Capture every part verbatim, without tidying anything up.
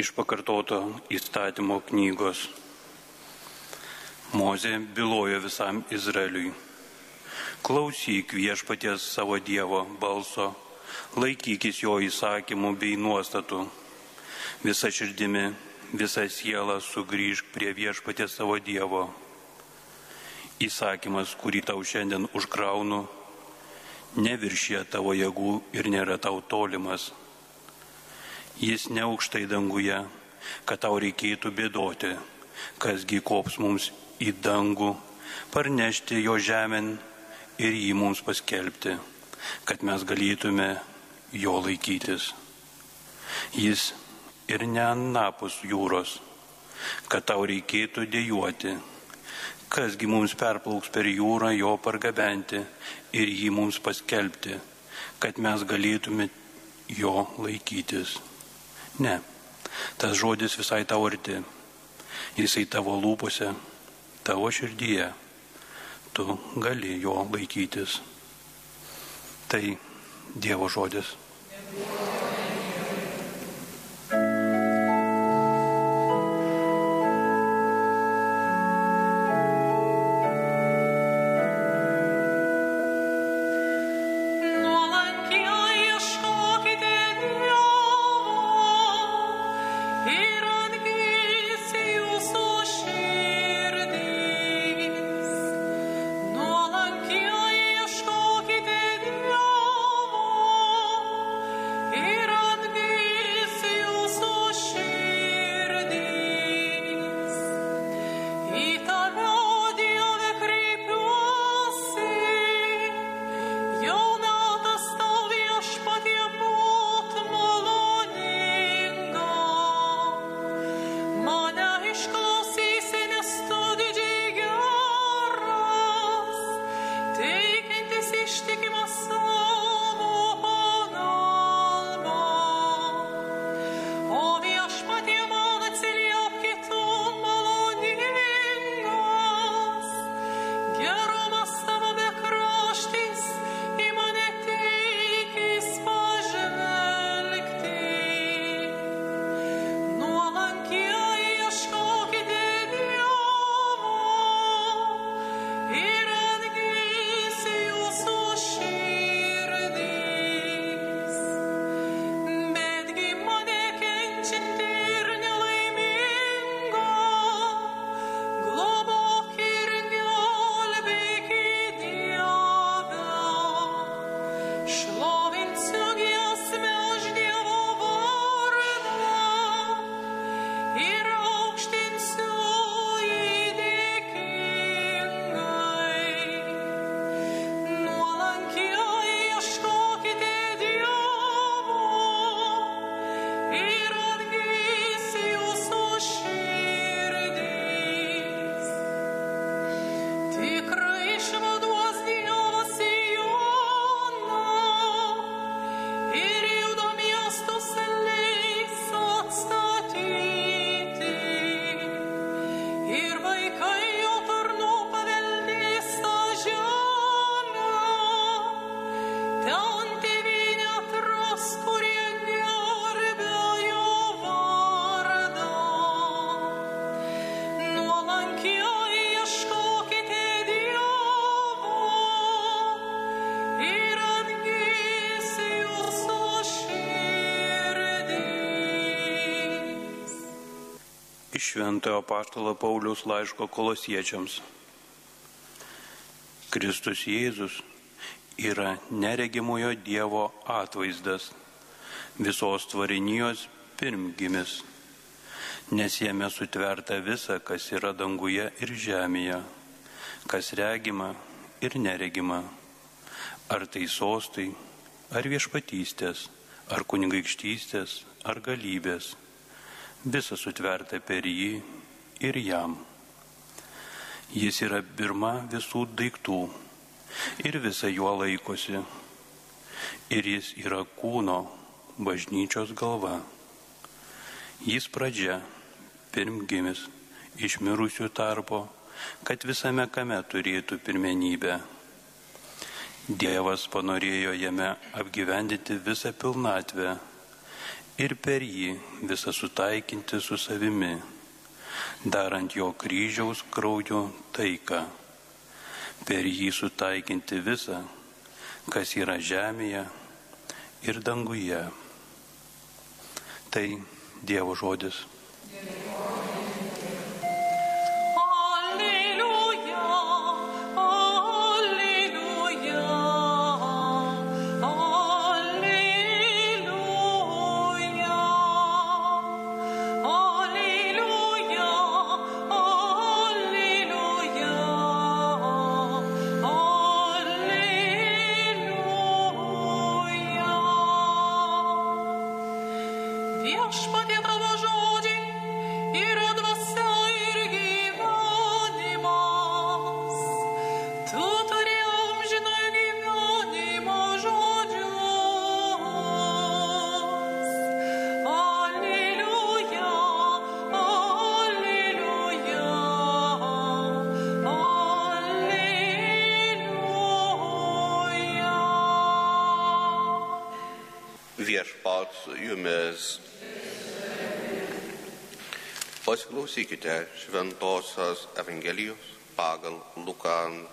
Iš pakartoto įstatymo knygos. Mozė bylojo visam Izraeliui: klausyk viešpaties savo Dievo balso, laikykis jo įsakymų bei nuostatų. Visa širdimi, visa siela sugrįžk prie viešpaties savo Dievo. Įsakymas, kurį tau šiandien užkraunu, neviršė tavo jėgų ir nėra tau tolimas. Jis neaukštai danguje, kad tau reikėtų bėdoti, kasgi kops mums į dangų, parnešti jo žemėn ir jį mums paskelbti, kad mes galėtume jo laikytis. Jis ir ne anapus jūros, kad tau reikėtų dejuoti, kasgi mums perplauks per jūrą jo pargabenti ir jį mums paskelbti, kad mes galėtume jo laikytis. Ne, tas žodis visai tau arti, jisai tavo lūpose, tavo širdyje, tu gali jo laikytis. Tai Dievo žodis. Šventojo apaštalo Pauliaus laiško Kolosiečiams. Kristus Jėzus yra neregimojo Dievo atvaizdas, visos tvarinijos pirmgimis, nes jame sutverta visa, kas yra danguje ir žemėje, kas regima ir neregima, ar tai sostai, ar viešpatystės, ar kunigaikštystės, ar galybės. Visa sutverta per jį ir jam. Jis yra pirma visų daiktų ir visa juo laikosi. Ir jis yra kūno, bažnyčios galva. Jis pradžia, pirmgimis, iš mirusių tarpo, kad visame kame turėtų pirmenybę. Dievas panorėjo jame apgyvendinti visą pilnatvę ir per jį visą sutaikinti su savimi, darant jo kryžiaus kraujo taiką, per jį sutaikinti visą, kas yra žemėje ir danguje. Tai Dievo žodis. Viešpatie tavo žodžiai yra dvasia ir gyvenimas. Tu turi amžinojo gyvenimo žodžius. Alleluja, alleluja, alleluja. Viešpats su jumis. Pasiklausykite Šventosios Evangelijos pagal Luką.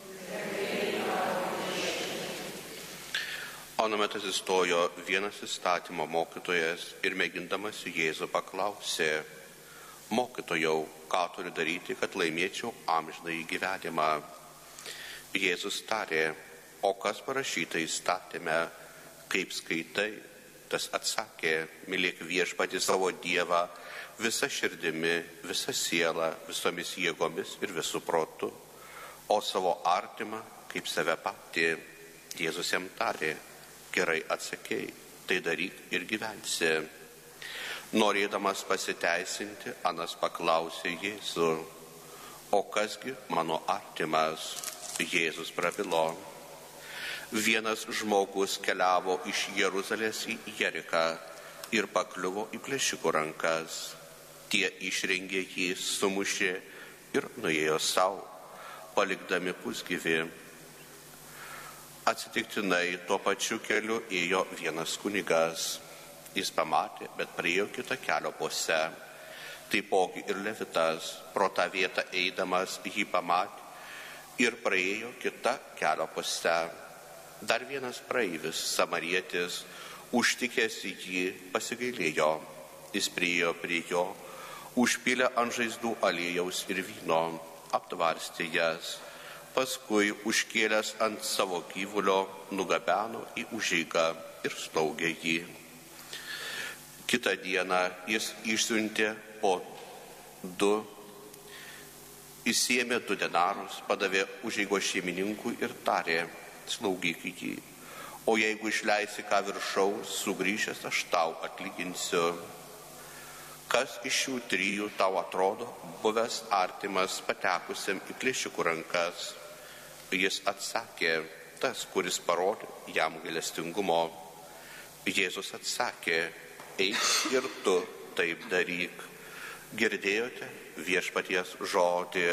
Anuomet atsistojo vienas įstatymo mokytojas ir mėgindamas Jėzų paklausė: Mokytojau, ką turiu daryti, kad laimėčiau amžinąjį gyvenimą? Jėzus tarė: O kas parašyta įstatyme, kaip skaitai? Tas atsakė: Mylėk viešpatį savo Dievą visa širdimi, visa siela, visomis jėgomis ir visų protu, o savo artimą kaip save patį. Jėzus jam tarė: Gerai atsakei, tai daryk ir gyvensi. Norėdamas pasiteisinti, anas paklausė Jėzų: O kasgi mano artimas? Jėzus prabilo: Vienas žmogus keliavo iš Jeruzalės į Jeriką ir pakliuvo į plėšikų rankas. Tie išrengė jį, sumušė ir nuėjo savo, palikdami pusgyvį. Atsitiktinai tuo pačiu keliu ėjo vienas kunigas. Jis pamatė, bet praėjo kitą kelio pusę. Taipogi ir levitas, pro tą vietą eidamas, jį pamatė ir praėjo kitą kelio pusę. Dar vienas praeivis, samarietis, užtikęs jį, pasigailėjo. Jis priėjo prie jo, užpylė ant žaizdų aliejaus ir vyno, aptvarstė jas, paskui užkėlęs ant savo gyvulio nugabeno į užeigą ir slaugė jį. Kitą dieną jis išsiuntė po du, įsiėmė du denarus, padavė užeigos šeimininkui ir tarė: Slaugyk jį, o jeigu išleisi ką viršaus, sugrįžęs aš tau atlyginsiu. Kas iš šių trijų tau atrodo buvęs artimas patekusiam į plėšikų rankas? Jis atsakė: Tas, kuris parodė jam gailestingumo. Jėzus atsakė: Eik ir tu taip daryk. Girdėjote viešpaties žodį.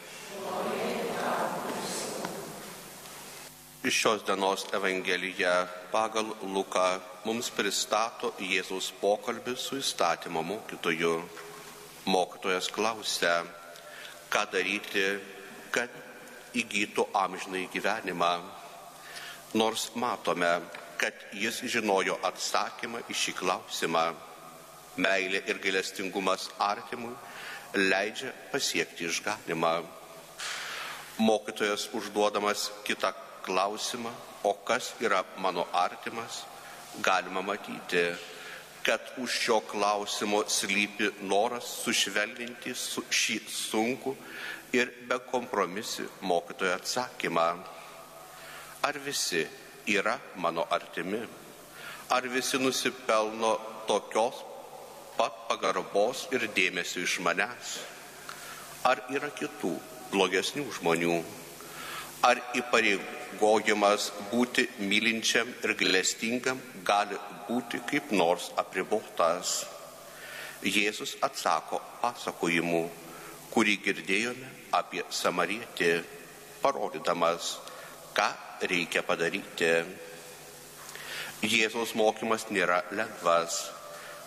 Iš šios dienos Evangelija pagal Luką mums pristato Jėzaus pokalbį su įstatymo mokytoju. Mokytojas klausia, ką daryti, kad įgytų amžinąjį gyvenimą. Nors matome, kad jis žinojo atsakymą į šį klausimą. Meilė ir gailestingumas artimui leidžia pasiekti išganymą. Mokytojas užduodamas kitą klausimą, o kas yra mano artimas, galima matyti, kad už šio klausimo slypi noras sušvelninti šį sunkų ir bekompromisį mokytojo atsakymą. Ar visi yra mano artimi? Ar visi nusipelno tokios pat pagarbos ir dėmesio iš manęs? Ar yra kitų blogesnių žmonių? Ar įpareigojimas būti mylinčiam ir gailestingam gali būti kaip nors apribotas? Jėzus atsako pasakojimu, kurį girdėjome apie samarietį, parodydamas, ką reikia padaryti. Jėzaus mokymas nėra lengvas,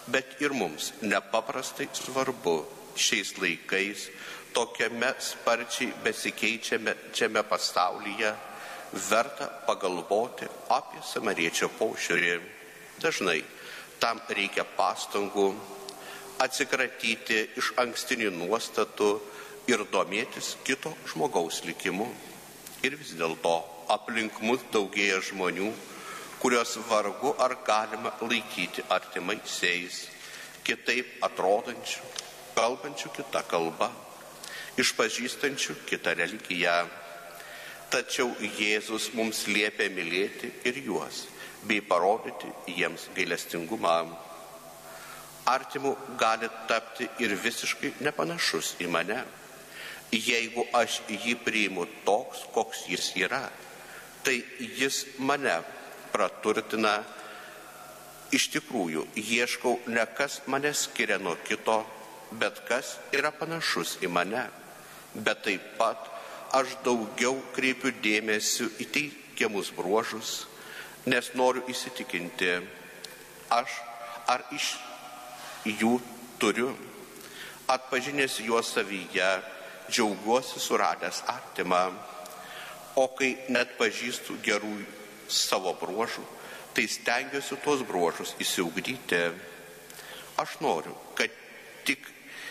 bet ir mums nepaprastai svarbu šiais laikais, tokiame sparčiai besikeičiame pasaulyje, verta pagalvoti apie samariečio požiūrį. Dažnai tam reikia pastangų atsikratyti iš ankstinių nuostatų ir domėtis kito žmogaus likimu. Ir vis dėlto aplink mus daugėja žmonių, kurios vargu ar galima laikyti artimaisiais, kitaip atrodančių, kalbančių kitą kalbą, išpažįstančių kitą religiją. Tačiau Jėzus mums liepia mylėti ir juos, bei parodyti jiems gailestingumą. Artimu gali tapti ir visiškai nepanašus į mane, jeigu aš jį priimu toks, koks jis yra, tai jis mane praturtina. Iš tikrųjų, ieškau ne kas mane skiria nuo kito, bet kas yra panašus į mane. Bet taip pat aš daugiau kreipiu dėmesį į teigiamus bruožus, nes noriu įsitikinti, aš ar iš jų turiu. Atpažinęs juos savyje, džiaugiuosi suradęs artimą, o kai net pažįstu gerų savo bruožų, tai stengiuosi tuos bruožus įsiugdyti. Aš noriu, kad tik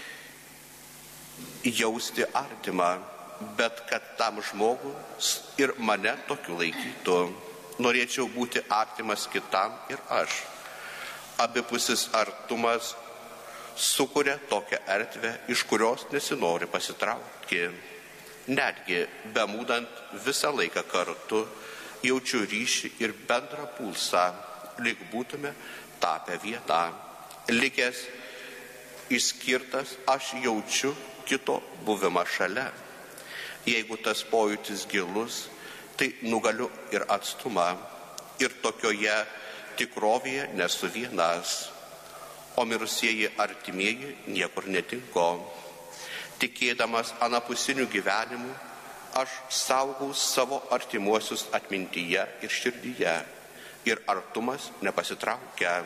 jausti artimą, bet kad tam žmogus ir mane tokiu laikytų. Norėčiau būti artimas kitam ir aš. Abipusis artumas sukuria tokią erdvę, iš kurios nesinori pasitraukti. Netgi bemūdant visą laiką kartu, jaučiu ryšį ir bendrą pulsą, lyg būtume tapę vietą. Likęs išskirtas, aš jaučiu kito buvimą šalia. Jeigu tas pojūtis gilus, tai nugaliu ir atstumą. Ir tokioje tikrovėje nesu vienas, o mirusieji artimieji niekur netinko. Tikėdamas anapusinių gyvenimų, aš saugau savo artimuosius atmintyje ir širdyje, ir artumas nepasitraukia.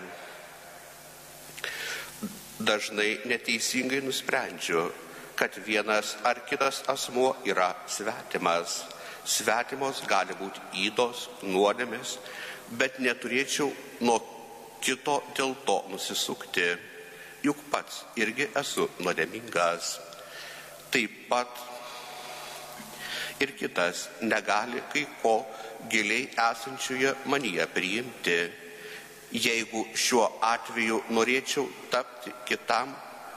Dažnai neteisingai nusprendžiu, kad vienas ar kitas asmuo yra svetimas. Svetimos gali būti ydos, nuodėmės, bet neturėčiau nuo kito dėl to nusisukti, juk pats irgi esu nuodėmingas. Taip pat ir kitas negali kai ko giliai esančioje manyje priimti. Jeigu šiuo atveju norėčiau tapti kitam,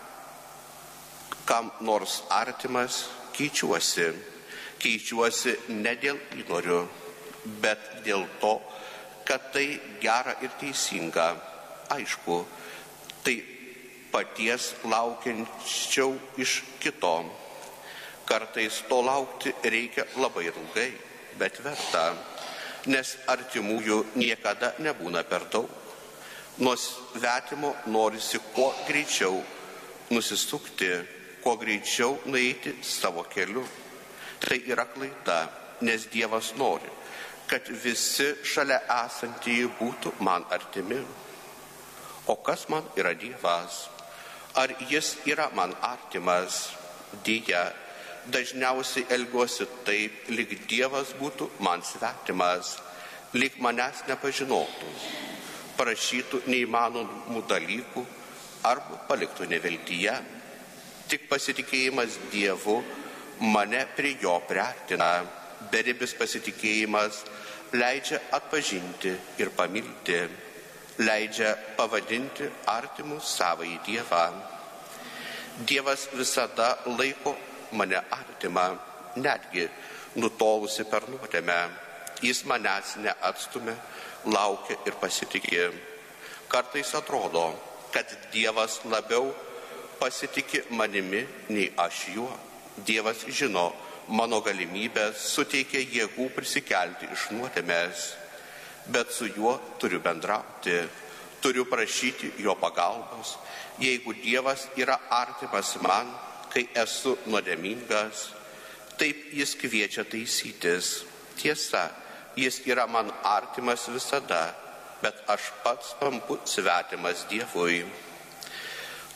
kam nors artimas, keičiuosi. Keičiuosi ne dėl įnorių, bet dėl to, kad tai gera ir teisinga. Aišku, tai paties laukiančiau iš kito. Kartais to laukti reikia labai ilgai, bet verta, nes artimųjų niekada nebūna per daug. Nuo svetimo norisi kuo greičiau nusisukti, kuo greičiau nueiti savo keliu. Tai yra klaida, nes Dievas nori, kad visi šalia esantieji būtų man artimi. O kas man yra Dievas? Ar jis yra man artimas? Deja, dažniausiai elgiuosi taip, lyg Dievas būtų man svetimas, lyg manęs nepažinotų, prašytų neįmanomų dalykų arba paliktų neviltyje. Tik pasitikėjimas Dievu mane prie jo priartina. Beribis pasitikėjimas leidžia atpažinti ir pamilti, leidžia pavadinti artimu savąjį Dievą. Dievas visada laiko mane artimą, netgi nutolusi per nuodėmę. Jis manęs neatstumia, laukia ir pasitikė. Kartais atrodo, kad Dievas labiau pasitikė manimi nei aš juo. Dievas žino mano galimybės, suteikia jėgų prisikelti iš nuodėmės, bet su juo turiu bendrauti, turiu prašyti jo pagalbos. Jeigu Dievas yra artimas man, kai esu nuodėmingas, taip jis kviečia taisytis. Tiesa, jis yra man artimas visada, bet aš pats tampu svetimas Dievui.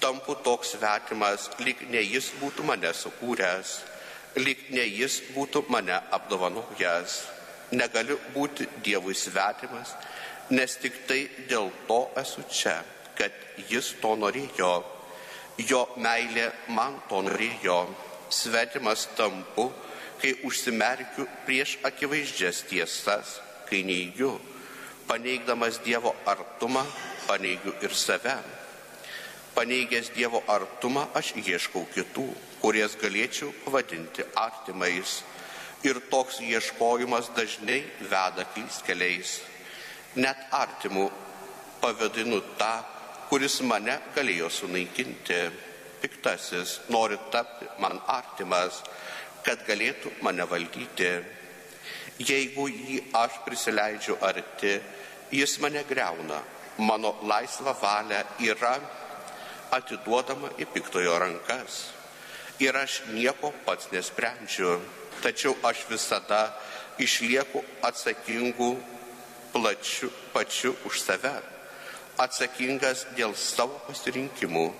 tampu toks svetimas, lyg ne jis būtų mane sukūręs, lyg ne jis būtų mane apdovanojęs. Negaliu būti Dievui svetimas, nes tik tai dėl to esu čia, kad jis to norėjo. Jo meilė man to norėjo. Svetimas tampu, kai užsimerkiu prieš akivaizdžias tiesas, kai neigiu. Paneigdamas Dievo artumą, paneigiu ir save. Paneigęs Dievo artumą, aš ieškau kitų, kurias galėčiau pavadinti artimais. Ir toks ieškojimas dažnai veda klystkeliais. Net artimų pavadinu tą, kuris mane galėjo sunaikinti. Piktasis nori tapti man artimas, kad galėtų mane valdyti. Jeigu jį aš prisileidžiu arti, jis mane griauna. Mano laisva valia yra atiduodama į piktojo rankas. Ir aš nieko pats nesprendžiu, tačiau aš visada išlieku atsakingu plačiu, pačiu už save, atsakingas dėl savo pasirinkimų.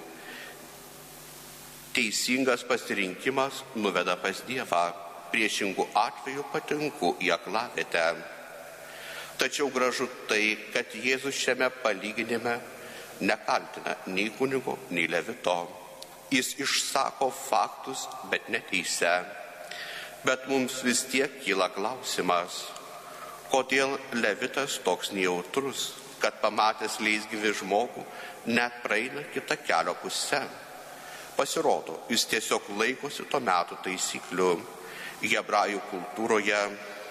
Teisingas pasirinkimas nuveda pas Dievą, priešingų atveju patinku į aklavietę. Tačiau gražu tai, kad Jėzus šiame palyginime nekaltina nei kunigo, nei levito. Jis išsako faktus, bet neteisia. Bet mums vis tiek kyla klausimas, kodėl levitas toks nejautrus, kad pamatęs leisgyvį žmogų net praeina kitą kelio pusę. Pasirodo, jis tiesiog laikosi to metų taisyklių. Hebrajų kultūroje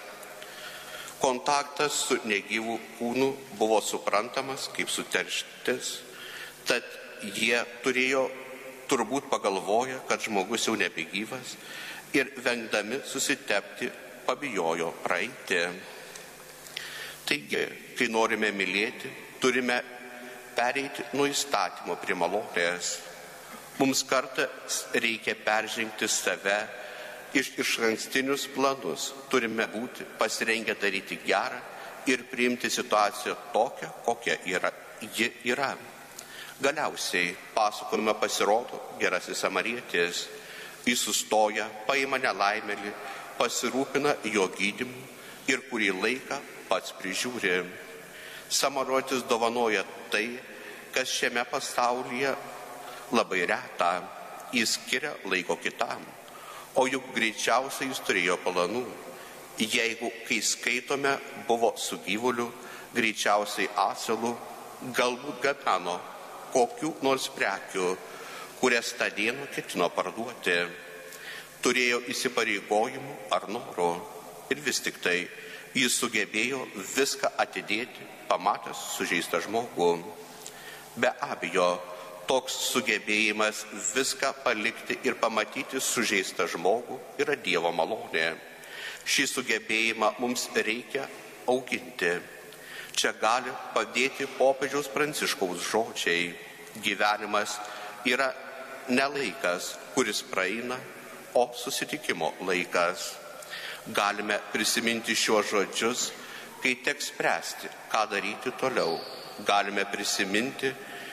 kontaktas su negyvų kūnu buvo suprantamas kaip suterštis, tad jie turėjo turbūt pagalvoję, kad žmogus jau nebegyvas ir vengdami susitepti pabijojo praeiti. Taigi, kai norime mylėti, turime pereiti nuo įstatymo prie malonės. Mums kartais reikia peržengti save iš išankstinius planus. Turime būti pasirengę daryti gerą ir priimti situaciją tokią, kokia yra, ji yra. Galiausiai pasakojime pasirodo gerasis samarietis. Jis sustoja, paima nelaimėlį, pasirūpina jo gydymu ir kurį laiką pats prižiūri. Samarietis dovanoja tai, kas šiame pasaulyje labai reta. Jis skiria laiko kitam, o juk greičiausiai jis turėjo planų. Jeigu, kai skaitome, buvo su gyvuliu, greičiausiai asilu, galbūt gabeno kokių nors prekių, kurias tą dieną ketino parduoti. Turėjo įsipareigojimų ar norų ir vis tik tai jis sugebėjo viską atidėti, pamatęs sužeistą žmogų. Be abejo, toks sugebėjimas viską palikti ir pamatyti sužeistą žmogų yra Dievo malonė. Šį sugebėjimą mums reikia auginti. Čia gali padėti popiežiaus Pranciškaus žodžiai. Gyvenimas yra ne laikas, kuris praeina, o susitikimo laikas. Galime prisiminti šiuos žodžius, kai teks spręsti, ką daryti toliau. Galime prisiminti,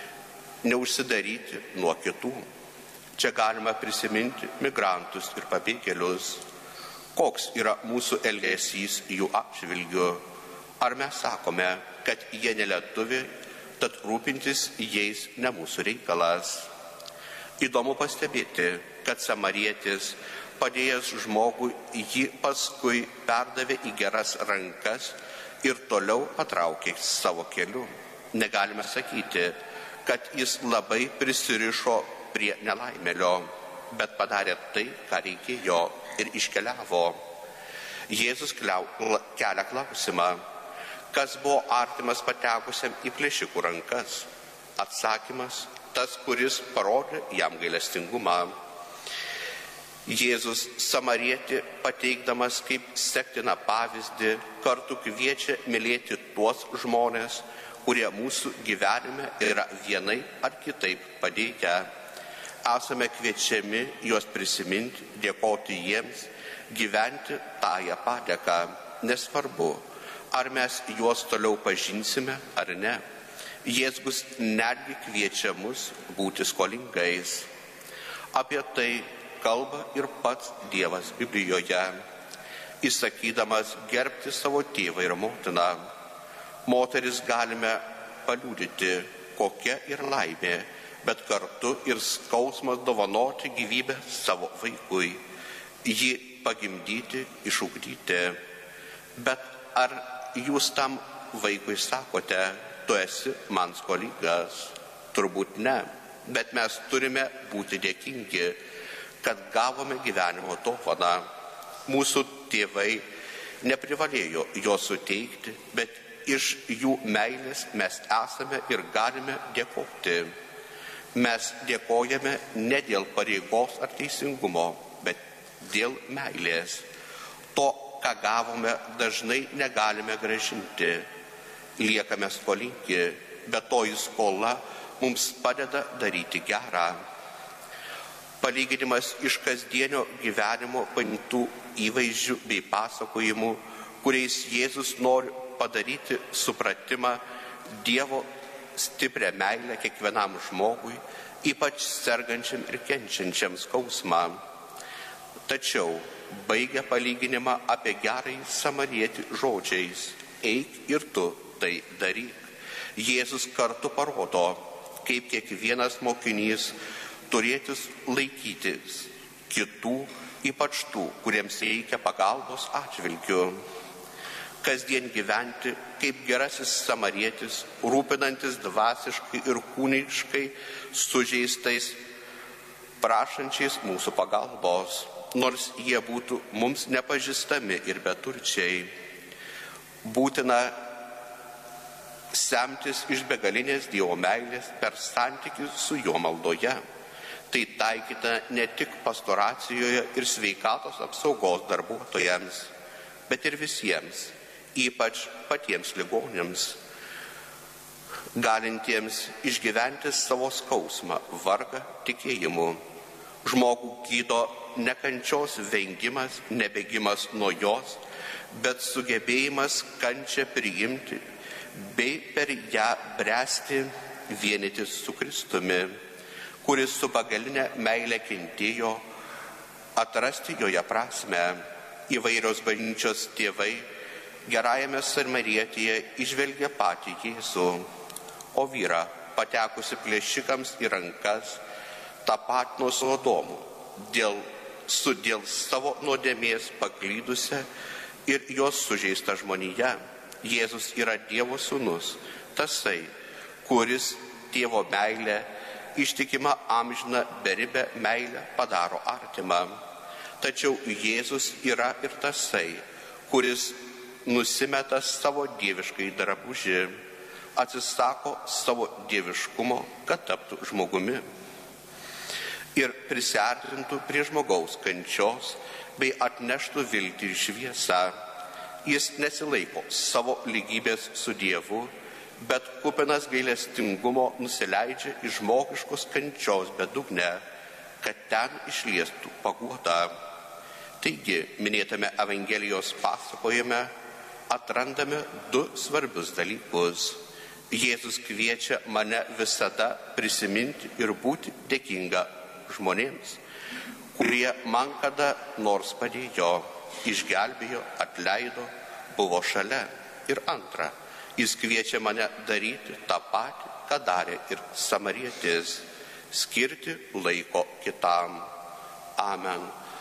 neužsidaryti nuo kitų. Čia galima prisiminti migrantus ir pabėgėlius. Koks yra mūsų elgesys jų atžvilgiu? Ar mes sakome, kad jie nelietuviai, tad rūpintis jais ne mūsų reikalas? Įdomu pastebėti, kad samarietis, padėjęs žmogui, jį paskui perdavė į geras rankas ir toliau patraukė savo keliu. Negalime sakyti, kad jis labai prisirišo prie nelaimėlio, bet padarė tai, ką reikėjo ir iškeliavo. Jėzus kelia klausimą, kas buvo artimas patekusiam į plėšikų rankas. Atsakymas, tas, kuris parodė jam gailestingumą. Jėzus samarietį pateikdamas kaip sektiną pavyzdį, kartu kviečia mylėti tuos žmonės, kurie mūsų gyvenime yra vienai ar kitaip padėję. Esame kviečiami juos prisiminti, dėkoti jiems, gyventi tąją padėką. Nesvarbu, ar mes juos toliau pažinsime ar ne. Jėzus netgi kviečia mus būti skolingais. Apie tai kalba ir pats Dievas Biblijoje, įsakydamas gerbti savo tėvą ir motiną. Moteris galime paliudyti, kokia ir laimė, bet kartu ir skausmas dovanoti gyvybę savo vaikui, jį pagimdyti, išugdyti. Bet ar jūs tam vaikui sakote, tu esi man skolingas? Turbūt ne, bet mes turime būti dėkingi, kad gavome gyvenimo dovaną. Mūsų tėvai neprivalėjo jo suteikti, bet iš jų meilės mes esame ir galime dėkoti. Mes dėkojame ne dėl pareigos ar teisingumo, bet dėl meilės. To, ką gavome, dažnai negalime grąžinti. Liekame skolingi, bet toji skola mums padeda daryti gerą. Palyginimas iš kasdienio gyvenimo paimtų įvaizdžių bei pasakojimų, kuriais Jėzus nori padaryti supratimą Dievo stiprią meilę kiekvienam žmogui, ypač sergančiam ir kenčiančiam skausmą. Tačiau baigia palyginimą apie gerąjį samarietį žodžiais: eik ir tu tai daryk. Jėzus kartu parodo, kaip kiekvienas mokinys turėtis laikytis kitų, ypač tų, kuriems reikia pagalbos atžvilgiu. Kasdien gyventi kaip gerasis samarietis, rūpinantis dvasiškai ir kūniškai sužeistais, prašančiais mūsų pagalbos, nors jie būtų mums nepažįstami ir beturčiai. Būtina semtis iš begalinės Dievo meilės per santykių su juo maldoje. Tai taikyta ne tik pastoracijoje ir sveikatos apsaugos darbuotojams, bet ir visiems, ypač patiems ligoniams, galintiems išgyventi savo skausmą, vargą tikėjimu. Žmogų gydo ne kančios vengimas, nebėgimas nuo jos, bet sugebėjimas kančią priimti bei per ją bręsti, vienytis su Kristumi, kuris su begaline meile kentėjo, atrasti joje prasmę. Įvairios bažnyčios tėvai gerajame samarietėje įžvelgia patį Jėzų, o vyrą, patekusi plėšikams į rankas, tapatino su Adomu, dėl, su dėl savo nuodėmės paklydusią ir jos sužeistą žmoniją. Jėzus yra Dievo sūnus, tasai, kuris tėvo meilę, ištikimą amžiną beribę meilę padaro artimą. Tačiau Jėzus yra ir tasai, kuris nusimeta savo dieviškai drabužį, atsisako savo dieviškumo, kad taptų žmogumi ir prisiartintų prie žmogaus kančios bei atneštų viltį ir šviesą. Jis nesilaiko savo lygybės su Dievu, bet kupinas gailestingumo nusileidžia į žmogiškos kančios bedugnę, kad ten išliestų paguodą. Taigi, minėtame Evangelijos pasakojime atrandame du svarbius dalykus. Jėzus kviečia mane visada prisiminti ir būti dėkinga žmonėms, kurie man kada nors padėjo, išgelbėjo, atleido, buvo šalia. Ir antra, jis kviečia mane daryti tą patį, ką darė ir samarietis, skirti laiko kitam. Amen.